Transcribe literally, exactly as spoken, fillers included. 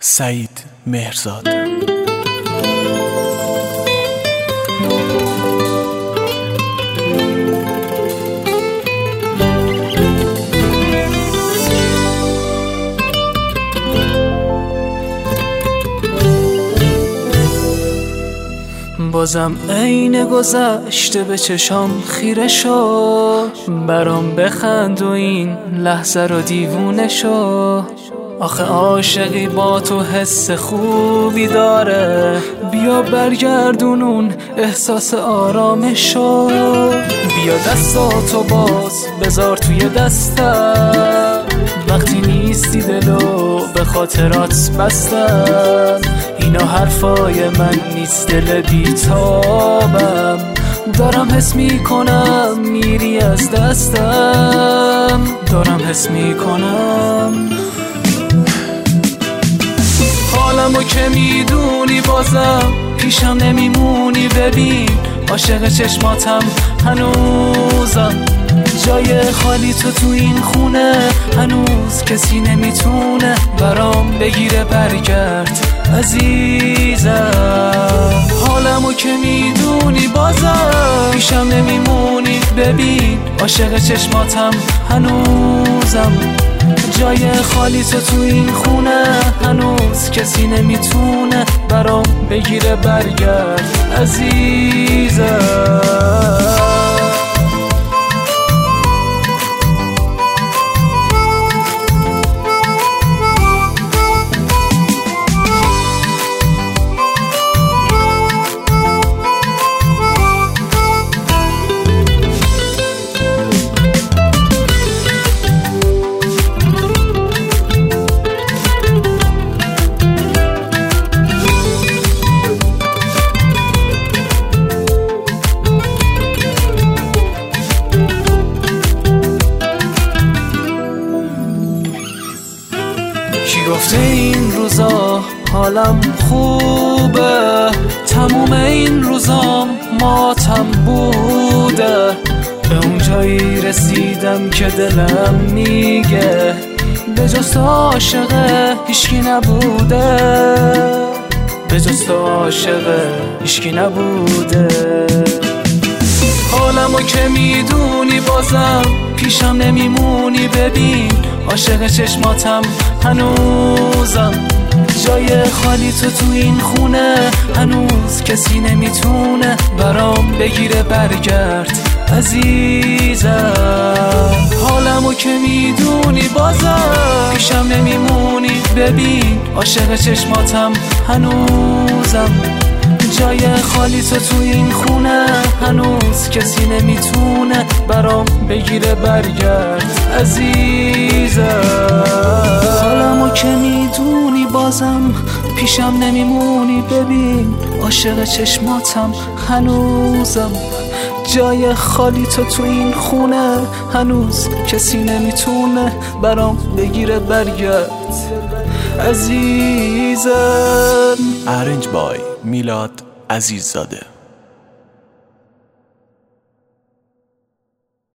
سعید مهرزاد. بازم عین گذشته به چشام خیره شو، برام بخند و این لحظه رو دیوونه شو. آخه عاشقی با تو حس خوبی داره، بیا برگردون اون احساس آرامشو. بیا دستاتو باز بذار توی دستم، وقتی نیستی دلو به خاطرات بستم. اینا حرفای من نیست، دل بیتابم، دارم حس میکنم میری از دستم، دارم حس میکنم. حالمو که میدونی بازم پیشم نمیمونی، ببین عاشق چشماتم هنوزم، جای خالی تو تو این خونه هنوز کسی نمیتونه برام بگیره. برگرد عزیزم، حالمو که میدونی بازم پیشم نمیمونی، ببین عاشق چشماتم هنوزم، جای خالی تو تو این خونه هنوز کسی نمیتونه برام بگیره. برگرد عزیزم. کی گفته این روزا حالم خوبه، تموم این روزام ماتم بوده. به اون جایی رسیدم که دلم میگه به جز تو عاشقه هیچکی نبوده، به جز تو عاشقه هیچکی نبوده. حالمو که میدونی بازم پیشم نمیمونی، ببین عاشق چشماتم هنوزم، جای خالی تو تو این خونه هنوز کسی نمیتونه برام بگیره. برگرد عزیزم، حالمو که میدونی بازم پیشم نمیمونی، ببین عاشق چشماتم هنوزم، جای خالی تو تو این خونه هنوز کسی نمیتونه برام بگیره. برگرد عزیزم، حالمو که میدونی بازم پیشم نمیمونی، ببین عاشق چشماتم هنوزم، جای خالی تو تو این خونه هنوز کسی نمیتونه برام بگیره. برگرد عزیزم. ارنج بای میلاد عزیززاده.